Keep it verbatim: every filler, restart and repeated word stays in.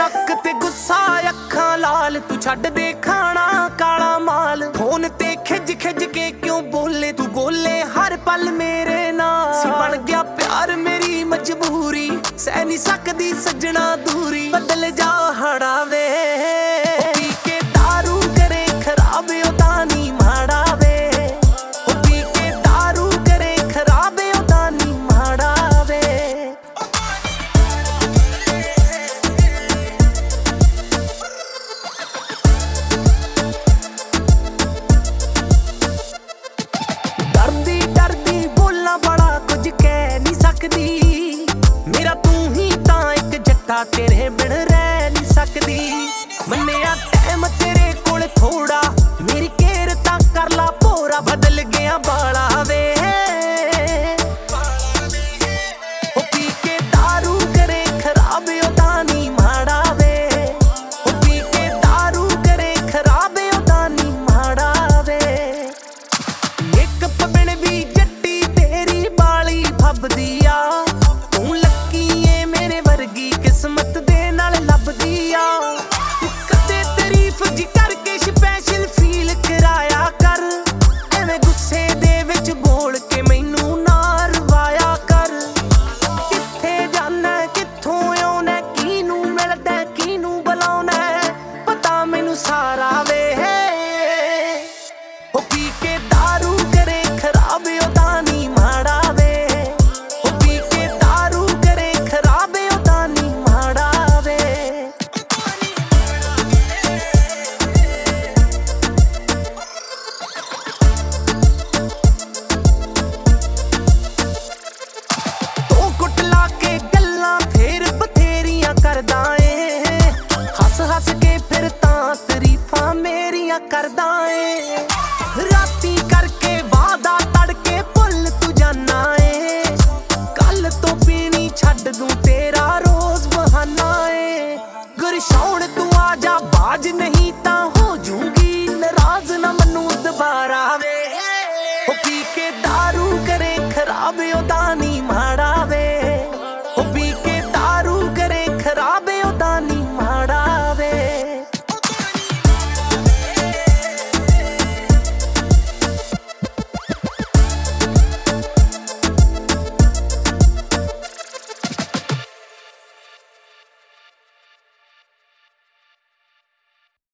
शक ते गुस्सा अखां लाल, तू छड्ड दे खाना काला माल। फोन ते खिज खिज के क्यों बोले, तू बोले हर पल मेरे नाल। सी बन गया प्यार मेरी मजबूरी, सह नहीं सकदी सजना दूरी। बदल जा हड़ावे पी के दारू करे खराब ओदा नी माड़ा वे। पी के दारू करे खराब ओदा नी माड़ा वे। डरदी डरदी बोलना बड़ा कुछ कह नहीं सकदी, मेरा तू ही तां एक जट्टा तेरे बिन रह नहीं सकदी। मन्निया टाइम तेरे कोल थोड़ा, मेरी केयर तां कर ला पूरा। बदल गया बाला वे ओ पी के दारू करे खराब ओदा नी माड़ा वे। ओ पी के दारू करे खराब ओदा नी माड़ा वे। मेकअप बिन भी जट्टी तेरी बाली फबदी आ, तू लकी ए मेरे वर्गी किस्मत दे नाल लभदी आ। कदे तारीफ जी करके स्पैशल फील कराया कर, एवें गुस्से दे विच बोल के मैनू ना रवाया कर। कित्थे जाना कित्थों आउना, किनू मिलदा किनू बुलाउना, पता मैनू सारा वे। ओ पी के दारू करे खराब ओदा नी माड़ा वे। ओ पी के दारू करे खराब ओदा नी माड़ा वे। तू कुट ला के गल्लां फेर बथेरियां करदा ए, हस हस के फिर तां तरीफां मेरियां करदा ए।